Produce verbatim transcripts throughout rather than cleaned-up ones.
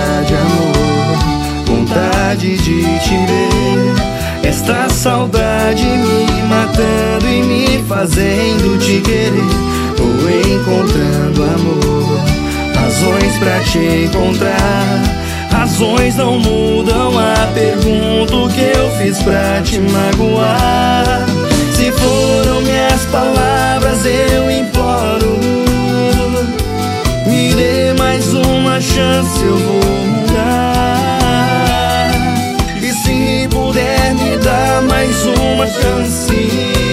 saudade, amor, vontade de te ver. Esta saudade me matando e me fazendo te querer. Vou encontrando, amor, razões pra te encontrar. Razões não mudam a pergunta que eu fiz pra te magoar. Se foram minhas palavras, eu imploro, me dê mais uma chance, eu vou mudar. E se puder me dar mais uma chance,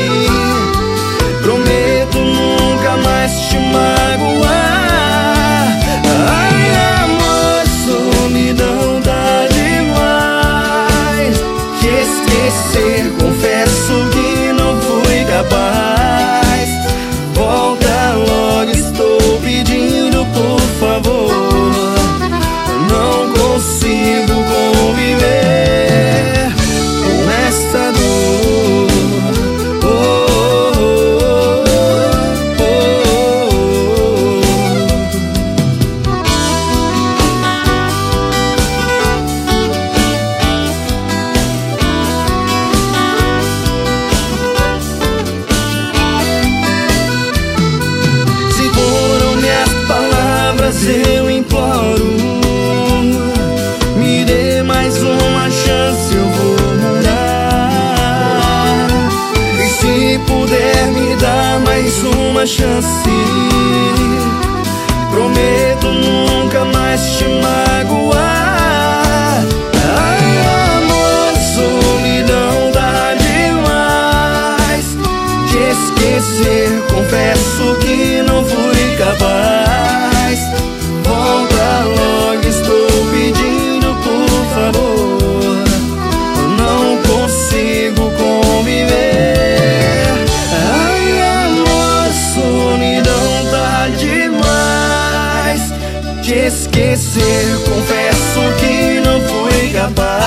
prometo nunca mais te magoar. Ai, amor, solidão dá demais. Te esquecer, confesso que não fui capaz. Volta logo, estou pedindo, por favor. Não consigo conviver com esta dor. Oh, oh, oh, oh, Se foram minhas palavras, eu imploro, me dê mais uma chance, eu vou mudar. E se puder me dar mais uma chance, prometo nunca mais te magoar. Ai, amor, solidão dá demais. Te esquecer, confesso que não fui capaz. Volta logo, estou pedindo, por favor. Não consigo conviver. Ai, amor, solidão tá demais. Te esquecer, confesso que não fui capaz.